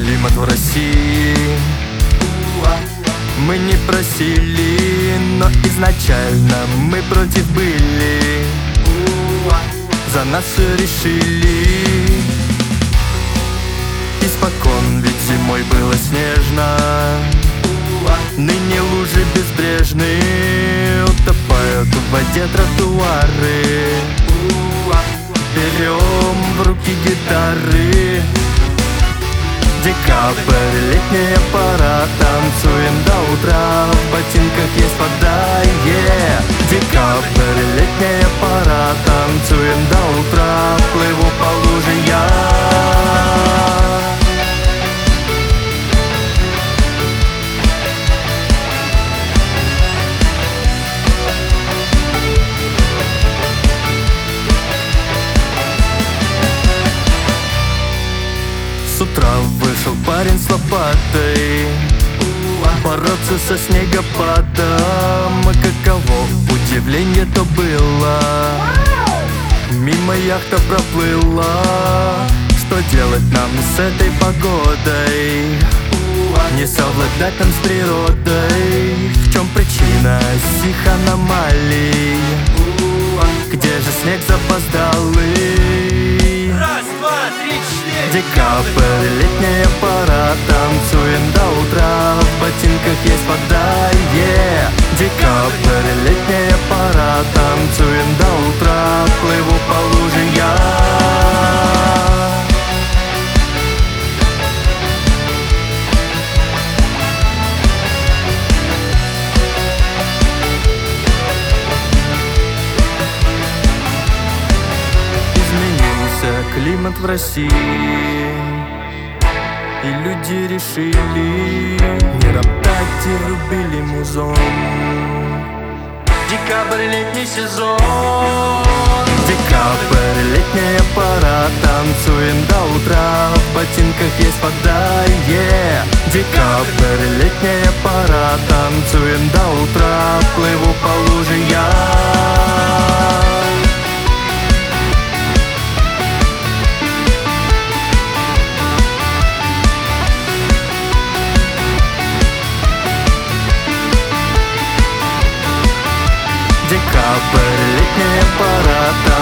климат в России. Мы не просили, но изначально мы против были. За нас все решили. Испокон ведь зимой было снежно. Ныне лужи безбрежны, утопают в воде тротуары. Берем в руки гитары. Декабрь, летняя пора, танцуем до утра, в ботинках есть вода, Декабрь, летняя пора, танцуем до утра, плыву по луже я. С утра вышел парень с лопатой бороться со снегопадом. И каково удивление-то было, мимо яхта проплыла. Что делать нам с этой погодой? Не совладать нам с природой. В чем причина сих аномалий? Где же снег запоздалый? Раз, два, три, четыре. Декабрь, летняя пора, танцуем до утра, в ботинках есть вода, Декабрь, летняя пора, танцуем до утра, плыву по луже я. Климат в России, и люди решили не роптать и рубили музон. Декабрь, летний сезон. Декабрь, летняя пора, танцуем до утра, в ботинках есть вода, Декабрь, летняя пора, танцуем до утра, плыву по луже я. Декабрь, летняя пора.